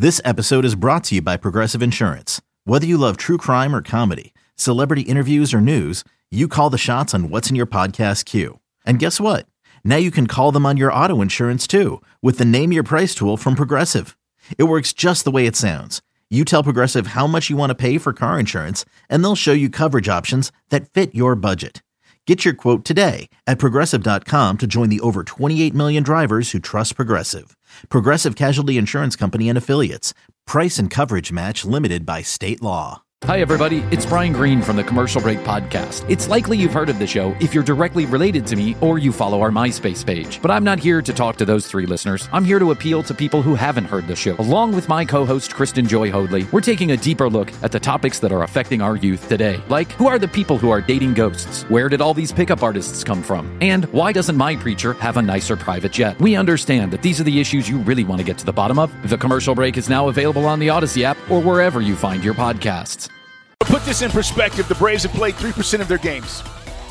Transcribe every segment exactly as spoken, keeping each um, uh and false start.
This episode is brought to you by Progressive Insurance. Whether you love true crime or comedy, celebrity interviews or news, you call the shots on what's in your podcast queue. And guess what? Now you can call them on your auto insurance too with the Name Your Price tool from Progressive. It works just the way it sounds. You tell Progressive how much you want to pay for car insurance, and they'll show you coverage options that fit your budget. Get your quote today at Progressive dot com to join the over twenty-eight million drivers who trust Progressive. Progressive Casualty Insurance Company and Affiliates. Price and coverage match limited by state law. Hi, everybody. It's Brian Green from the Commercial Break Podcast. It's likely you've heard of the show if you're directly related to me or you follow our MySpace page. But I'm not here to talk to those three listeners. I'm here to appeal to people who haven't heard the show. Along with my co-host, Kristen Joy Hoadley, we're taking a deeper look at the topics that are affecting our youth today. Like, who are the people who are dating ghosts? Where did all these pickup artists come from? And why doesn't my preacher have a nicer private jet? We understand that these are the issues you really want to get to the bottom of. The Commercial Break is now available on the Odyssey app or wherever you find your podcasts. To put this in perspective, the Braves have played three percent of their games.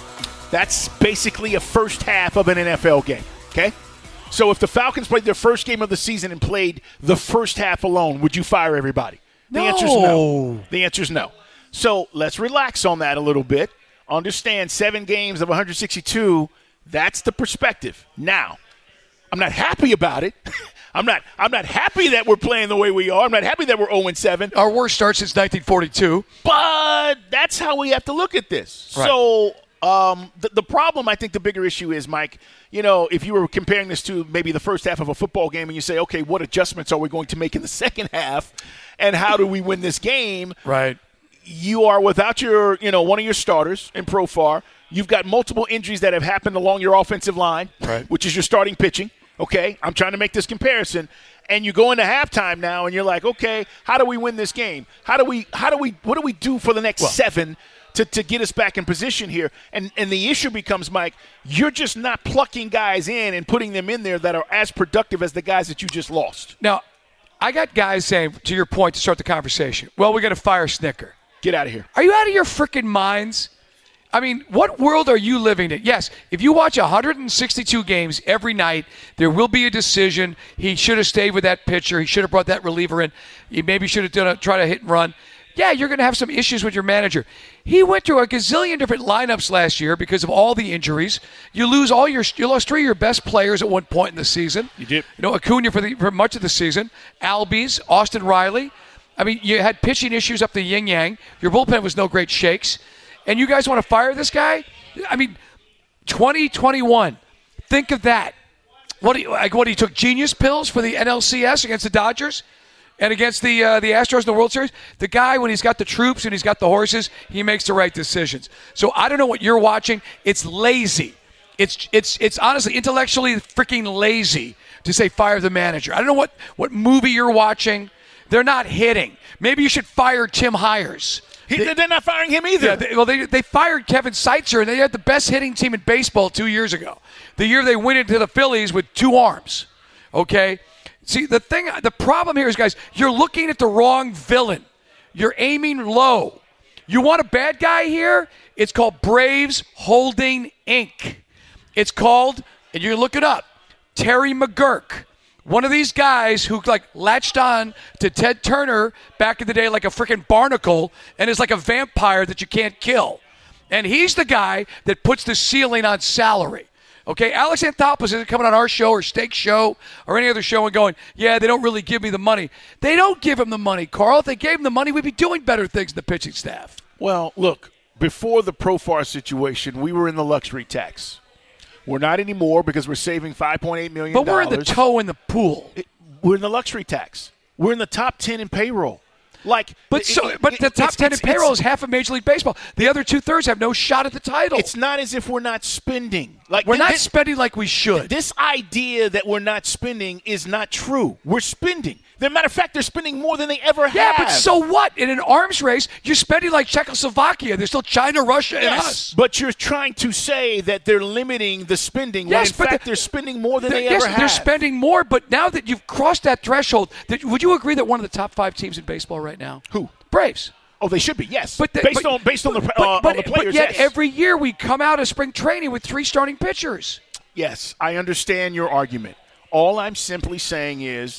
That's basically a first half of an N F L game, okay? So if the Falcons played their first game of the season and played the first half alone, would you fire everybody? The no. answer is no. The answer is no. So let's relax on that a little bit. Understand seven games of one hundred sixty-two, that's the perspective. Now, I'm not happy about it. I'm not I'm not happy that we're playing the way we are. I'm not happy that we're oh and seven. Our worst start since nineteen forty-two. But that's how we have to look at this. Right. So um, the, the problem, I think the bigger issue is, Mike, you know, if you were comparing this to maybe the first half of a football game and you say, okay, what adjustments are we going to make in the second half and how do we win this game? Right. You are without your, you know, one of your starters in Profar. You've got multiple injuries that have happened along your offensive line, right, which is your starting pitching. Okay, I'm trying to make this comparison, and you go into halftime now, and you're like, okay, how do we win this game? How do we, how do we, what do we do for the next well, seven to, to get us back in position here? And and the issue becomes, Mike, you're just not plucking guys in and putting them in there that are as productive as the guys that you just lost. Now, I got guys saying, to your point, to start the conversation, well, we got to fire Snicker. Get out of here. Are you out of your freaking minds? I mean, what world are you living in? Yes, if you watch one hundred sixty-two games every night, there will be a decision. He should have stayed with that pitcher. He should have brought that reliever in. He maybe should have done a, tried a hit and run. Yeah, you're going to have some issues with your manager. He went through a gazillion different lineups last year because of all the injuries. You lose all your, you lost three of your best players at one point in the season. You did. You know, Acuna for, the, for much of the season, Albies, Austin Riley. I mean, you had pitching issues up the yin-yang. Your bullpen was no great shakes. And you guys want to fire this guy? I mean, twenty twenty-one. Think of that. What he, like what he took genius pills for the N L C S against the Dodgers and against the uh, the Astros in the World Series. The guy, when he's got the troops and he's got the horses, he makes the right decisions. So I don't know what you're watching. It's lazy. It's it's it's honestly intellectually freaking lazy to say fire the manager. I don't know what, what movie you're watching. They're not hitting. Maybe you should fire Tim Hires. He, they, they're not firing him either. Yeah, they, well, they they fired Kevin Seitzer, and they had the best hitting team in baseball two years ago. The year they went into the Phillies with two arms. Okay? See, the thing, the problem here is, guys, you're looking at the wrong villain. You're aiming low. You want a bad guy here? It's called Braves Holding Incorporated. It's called, and you look it up, Terry McGurk. One of these guys who like latched on to Ted Turner back in the day like a freaking barnacle and is like a vampire that you can't kill. And he's the guy that puts the ceiling on salary. Okay, Alex Anthopoulos isn't coming on our show or Steak Show or any other show and going, yeah, they don't really give me the money. They don't give him the money, Carl. If they gave him the money, we'd be doing better things in the pitching staff. Well, look, before the Profar situation, we were in the luxury tax. We're not anymore because we're saving five point eight million dollars. But we're in the toe in the pool. It, we're in the luxury tax. We're in the top ten in payroll. Like, But it, so, it, but it, the top it's, ten it's, in payroll it's, is half of Major League Baseball. The other two-thirds have no shot at the title. It's not as if we're not spending. Like We're th- not th- spending like we should. This idea that we're not spending is not true. We're spending. As a matter of fact, they're spending more than they ever have. Yeah, but so what? In an arms race, you're spending like Czechoslovakia. There's still China, Russia, and yes, us. But you're trying to say that they're limiting the spending when, Yes, in but fact, the- they're spending more than They're- they yes, ever have. they're spending more, but now that you've crossed that threshold, that, would you agree that one of the top five teams in baseball right now? Who? Braves. Oh, they should be, yes. But the, based but, on based on the, but, uh, but, on the players, but yet yes. every year we come out of spring training with three starting pitchers. Yes, I understand your argument. All I'm simply saying is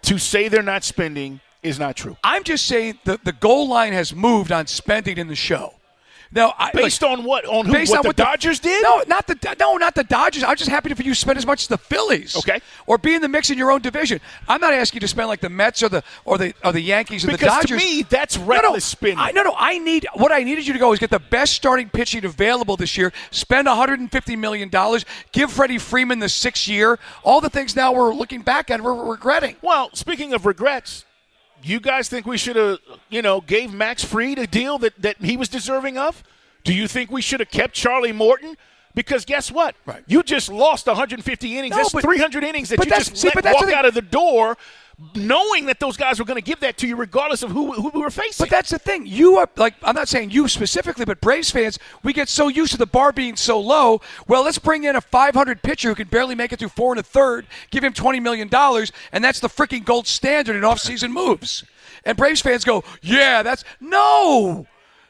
to say they're not spending is not true. I'm just saying the, the goal line has moved on spending in the show. Now, I, based like, on what? On who? Based what on the what Dodgers the, did? No, not the no, not the Dodgers. I'm just happy for you to spend as much as the Phillies. Okay. Or be in the mix in your own division. I'm not asking you to spend like the Mets or the or the or the Yankees or because the Dodgers. Because to me, that's reckless no, no, spending. I, no, no. I need what I needed you to go is get the best starting pitching available this year. Spend one hundred fifty million dollars. Give Freddie Freeman the sixth year. All the things now we're looking back at, we're regretting. Well, speaking of regrets, you guys think we should have, you know, gave Max Fried a deal that, that he was deserving of? Do you think we should have kept Charlie Morton? Because guess what? Right. You just lost one hundred fifty innings. No, that's but, three hundred innings that you just see, let walk out of the door, knowing that those guys were going to give that to you regardless of who, who we were facing. But that's the thing. You are, like, I'm not saying you specifically, but Braves fans, we get so used to the bar being so low. Well, let's bring in a five hundred pitcher who can barely make it through four and a third, give him twenty million dollars, and that's the freaking gold standard in offseason moves. And Braves fans go, yeah, that's – no.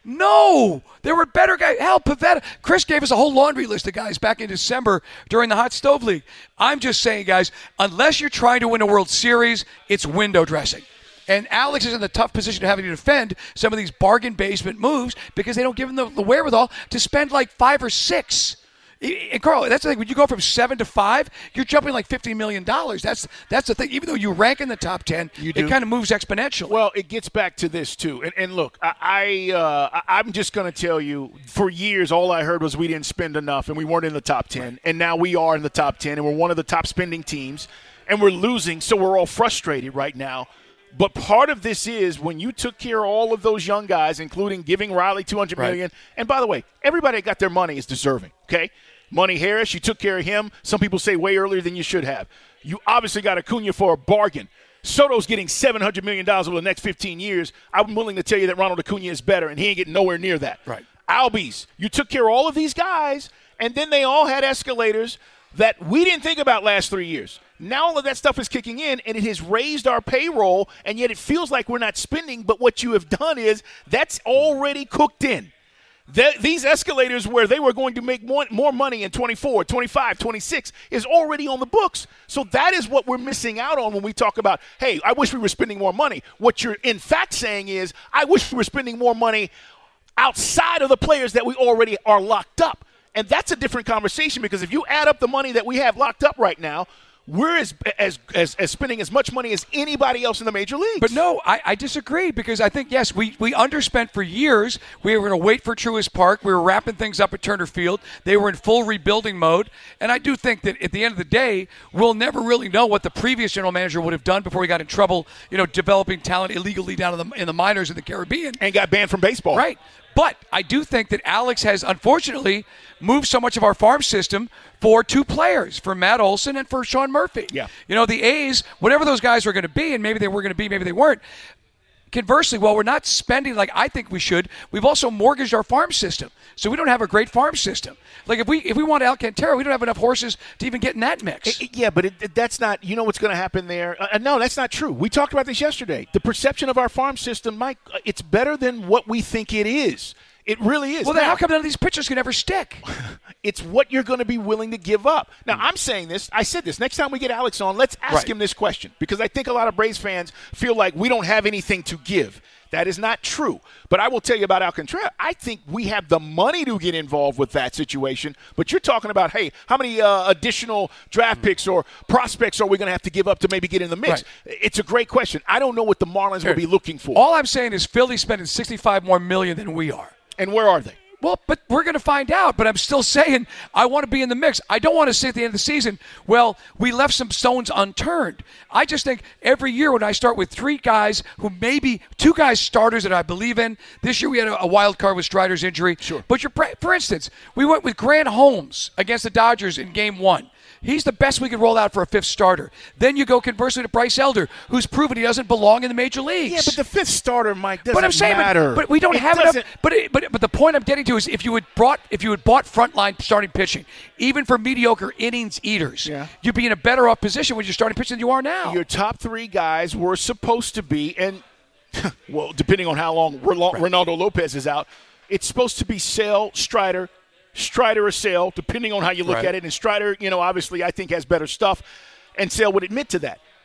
No, there were better guys. Hell, Pivetta. Chris gave us a whole laundry list of guys back in December during the Hot Stove League. I'm just saying, guys, unless you're trying to win a World Series, it's window dressing. And Alex is in the tough position of having to defend some of these bargain basement moves because they don't give him the, the wherewithal to spend like five or six. And Carl, that's the thing. When you go from seven to five, you're jumping like fifty million dollars. That's that's the thing. Even though you rank in the top ten, it kind of moves exponentially. Well, it gets back to this too. And, and look, I, I uh, I'm just going to tell you, for years, all I heard was we didn't spend enough and we weren't in the top ten. And now we are in the top ten, and we're one of the top spending teams, and we're losing, so we're all frustrated right now. But part of this is when you took care of all of those young guys, including giving Riley two hundred million dollars. Right. And by the way, everybody that got their money is deserving, okay? Money Harris, you took care of him. Some people say way earlier than you should have. You obviously got Acuna for a bargain. Soto's getting seven hundred million dollars over the next fifteen years. I'm willing to tell you that Ronald Acuna is better, and he ain't getting nowhere near that. Right. Albies, you took care of all of these guys, and then they all had escalators that we didn't think about last three years. Now all of that stuff is kicking in, and it has raised our payroll, and yet it feels like we're not spending, but what you have done is that's already cooked in. The, these escalators where they were going to make more, more money in twenty-four, twenty-five, twenty-six is already on the books. So that is what we're missing out on when we talk about, hey, I wish we were spending more money. What you're in fact saying is, I wish we were spending more money outside of the players that we already are locked up. And that's a different conversation because if you add up the money that we have locked up right now, we're as, as as as spending as much money as anybody else in the major leagues. But no, I, I disagree because I think, yes, we, we underspent for years. We were going to wait for Truist Park. We were wrapping things up at Turner Field. They were in full rebuilding mode. And I do think that at the end of the day, we'll never really know what the previous general manager would have done before he got in trouble, you know, developing talent illegally down in the, in the minors in the Caribbean. And got banned from baseball. Right. But I do think that Alex has, unfortunately, moved so much of our farm system for two players, for Matt Olson and for Sean Murphy. Yeah. You know, the A's, whatever those guys were going to be, and maybe they were going to be, maybe they weren't, conversely, while we're not spending like I think we should, we've also mortgaged our farm system. So we don't have a great farm system. Like if we if we want Alcantara, we don't have enough horses to even get in that mix. It, it, yeah, but it, it, that's not, you know what's going to happen there? Uh, no, that's not true. We talked about this yesterday. The perception of our farm system, Mike, uh, it's better than what we think it is. It really is. Well, then now, how come none of these pitchers can ever stick? It's what you're going to be willing to give up. Now, I'm saying this. I said this. Next time we get Alex on, let's ask right. him this question because I think a lot of Braves fans feel like we don't have anything to give. That is not true. But I will tell you about Alcantara. I think we have the money to get involved with that situation. But you're talking about, hey, how many uh, additional draft picks or prospects are we going to have to give up to maybe get in the mix? Right. It's a great question. I don't know what the Marlins Here, will be looking for. All I'm saying is Philly's spending sixty-five more million than we are. And where are they? Well, but we're going to find out. But I'm still saying I want to be in the mix. I don't want to say at the end of the season, well, we left some stones unturned. I just think every year when I start with three guys who maybe two guys starters that I believe in. This year we had a, a wild card with Strider's injury. Sure. But you're, for instance, we went with Grant Holmes against the Dodgers in game one. He's the best we could roll out for a fifth starter. Then you go conversely to Bryce Elder, who's proven he doesn't belong in the major leagues. Yeah, but the fifth starter, Mike, doesn't but I'm saying, matter. But, but we don't it have doesn't. enough. But, it, but but the point I'm getting to is if you had brought if you had bought frontline starting pitching, even for mediocre innings eaters, yeah. you'd be in a better off position when you're starting pitching than you are now. Your top three guys were supposed to be, and well, depending on how long Ronaldo Lopez is out, it's supposed to be Sale, Strider, Strider or Sale, depending on how you look right. at it. And Strider, you know, obviously I think has better stuff, and Sale would admit to that.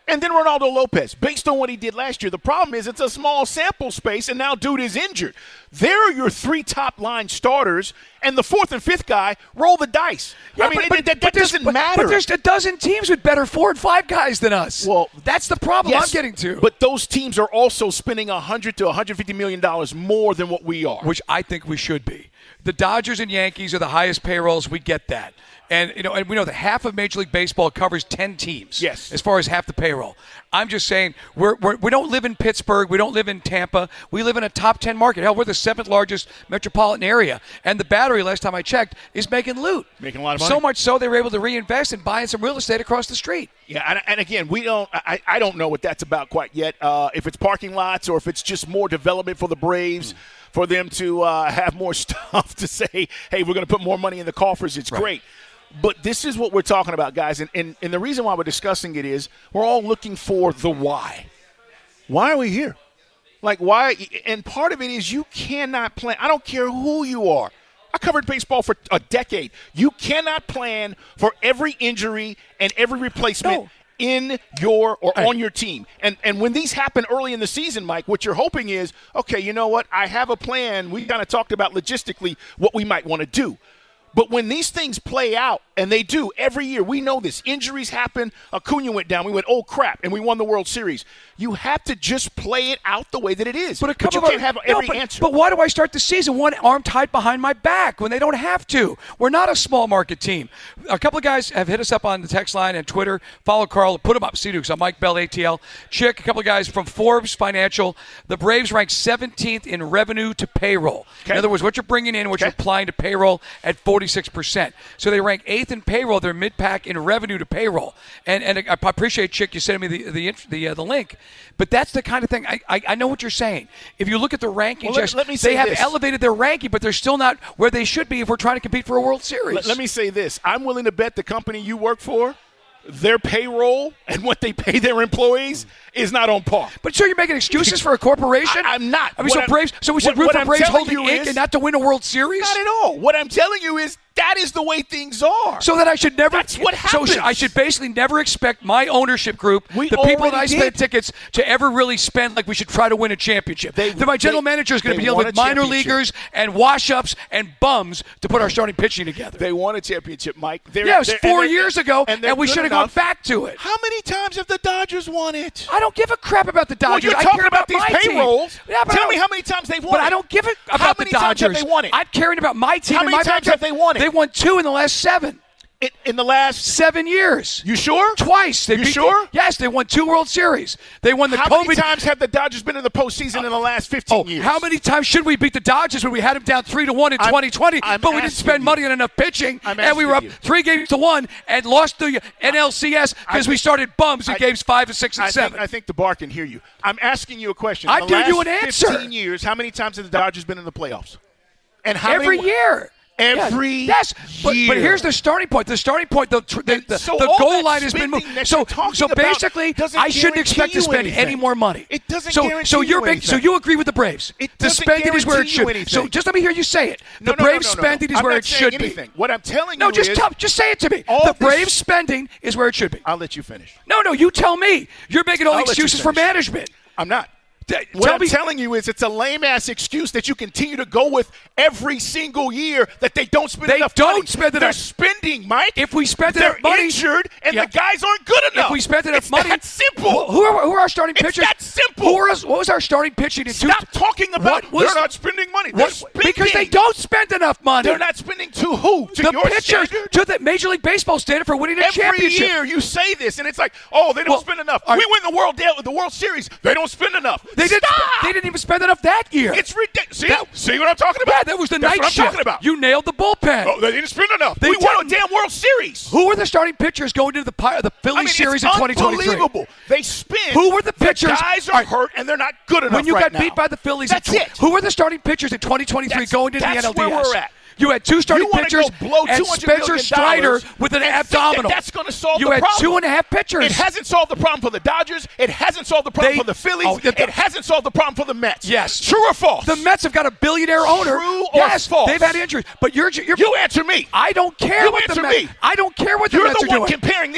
And then Ronaldo Lopez, based on what he did last year. The problem is it's a small sample space, and now dude is injured. There are your three top-line starters, and the fourth and fifth guy roll the dice. Yeah, I mean, but, it, but, that, but that doesn't but, matter. But there's a dozen teams with better four and five guys than us. Well, that's the problem yes, I'm getting to. But those teams are also spending one hundred to one hundred fifty million dollars more than what we are. Which I think we should be. The Dodgers and Yankees are the highest payrolls. We get that. And you know, and we know that half of Major League Baseball covers ten teams. Yes. As far as half the payroll. I'm just saying we're, we're we don't live in Pittsburgh. We don't live in Tampa. We live in a top ten market. Hell, we're the seventh largest metropolitan area. And the Battery, last time I checked, is making loot. Making a lot of money. So much so they were able to reinvest in buying some real estate across the street. Yeah, and, and again, we don't. I, I don't know what that's about quite yet. Uh, if it's parking lots or if it's just more development for the Braves. Mm. For them to uh, have more stuff to say, hey, we're going to put more money in the coffers, it's right. Great. But this is what we're talking about, guys. And, and, and the reason why we're discussing it is we're all looking for the why. Why are we here? Like, why? And part of it is you cannot plan. I don't care who you are. I covered baseball for a decade. You cannot plan for every injury and every replacement. No. In your or on your team. And and when these happen early in the season, Mike, what you're hoping is, okay, you know what? I have a plan. We kind of talked about logistically what we might want to do. But when these things play out, and they do every year, we know this. Injuries happen. Acuna went down. We went, oh, crap, and we won the World Series. You have to just play it out the way that it is. But, a couple but you can't have every no, but, answer. But why do I start the season one arm tied behind my back when they don't have to? We're not a small market team. A couple of guys have hit us up on the text line and Twitter. Follow Carl. Put them up. See Dukes on Mike Bell, A T L. Chick, a couple of guys from Forbes Financial. The Braves rank seventeenth in revenue to payroll. Okay. In other words, what you're bringing in, what okay. you're applying to payroll at forty-six percent. So they rank eighth in payroll. They're mid-pack in revenue to payroll. And and I appreciate, Chick, you sending me the the the, uh, the link. But that's the kind of thing, I, I I know what you're saying. If you look at the rankings, well, let, let me say they have this. elevated their ranking, but they're still not where they should be if we're trying to compete for a World Series. Let, let me say this. I'm willing to bet the company you work for, their payroll and what they pay their employees is not on par. But so you're making excuses for a corporation? I, I'm not. I mean, so I'm, Braves. So we should root for Braves holding ink and not to win a World Series? Not at all. What I'm telling you is that is the way things are. So that I should never. That's what happens. So I should basically never expect my ownership group, we the people that I did. spend tickets, to ever really spend like we should try to win a championship. They, that my general they, manager is going to be dealing with minor leaguers and wash-ups and bums to put our starting pitching together. They won a championship, Mike. They're, yeah, it was four years ago, and, and we should have gone back to it. How many times have the Dodgers won it? I don't give a crap about the Dodgers. Well, you're I talking care about, about these payrolls. Yeah, Tell I, me how many times they've won but it. But I don't give it about how the many Dodgers. Times have they won it? I'm caring about my team. How many and my times have they won it? They won two in the last seven. In, in the last seven years. You sure? Twice. They you beat sure? The, yes, they won two World Series. They won the how COVID. How many times have the Dodgers been in the postseason uh, in the last fifteen oh, years? How many times should we beat the Dodgers when we had them down three to one in I'm, twenty twenty, I'm but we didn't spend you. money on enough pitching, I'm and we were up you. three games to one and lost the N L C S because we started bums in I, games five and six and I seven. Think, I think the bar can hear you. I'm asking you a question. I give you an answer. fifteen years, how many times have the Dodgers been in the playoffs? And how Every many, year. Every yes, but, year. but here's the starting point. The starting point, the the, the, so the goal line has been moved. So so basically, I shouldn't expect to spend anything. any more money. It doesn't so, guarantee so you're you big, So you agree with the Braves? It the spending is where it should. Anything. So just let me hear you say it. No, the no, Braves no, no, no, spending no. is I'm where not it should anything. be. What I'm telling no, you just is tell, just say it to me. The Braves spending is where it should be. I'll let you finish. No, no, you tell me. You're making all I'll excuses for management. I'm not. What Tell I'm me. telling you is it's a lame-ass excuse that you continue to go with every single year that they don't spend they enough don't money. Spend enough. They're spending, Mike. If we spent They're enough money. injured, and yeah. the guys aren't good enough. If we spent enough it's money. It's that simple. Who are, who are our starting it's pitchers? It's that simple. Who are us, what was our starting pitching in Stop two, talking about what was, they're not spending money. They're what, spending. Because they don't spend enough money. They're not spending to who? To the your pitchers, standard? to the Major League Baseball standard for winning a Every championship. year you say this, and it's like, oh, they don't well, spend enough. Are, we win the World the World Series. They don't spend enough. They didn't. They didn't even spend enough that year. It's ridiculous. See, that, see what I'm talking about? Yeah, that was the That's night what shift. I'm talking about. You nailed the bullpen. Oh, they didn't spend enough. They we didn't. won a damn World Series. Who were the starting pitchers going to the the Philly I mean, series it's in twenty twenty-three? Unbelievable. They spin. Who were the pitchers? The guys are right. hurt and they're not good enough. When you right got now. beat by the Phillies, that's in tw- it. Who were the starting pitchers in twenty twenty-three that's, going into that's the N L D S? Where we're at. You had two starting you pitchers go blow and Spencer Strider with an abdominal. That that's going to solve you the had problem. two and a half pitchers. It hasn't solved the problem for the Dodgers. It hasn't solved the problem they, for the Phillies. Oh, the, it hasn't solved the problem for the Mets. Yes. True or false? The Mets have got a billionaire owner. True or yes, false? They've had injuries. But you're, you're you answer me. I don't care you what answer the Mets. me. I don't care what the you're Mets the are one doing. comparing these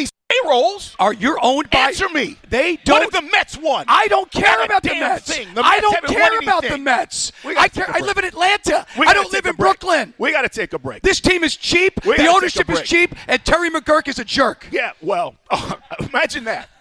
payrolls. Are you owned by? Answer me. They don't. What if the Mets won? I don't care Not a about the damn Mets. thing. The I Mets don't haven't care won about the anything. Mets. We gotta I care. take a I break. live in Atlanta. We I gotta don't take live a in break. Brooklyn. We got to take a break. This team is cheap. We The gotta ownership take a is break. cheap, and Terry McGurk is a jerk. Yeah, well, imagine that.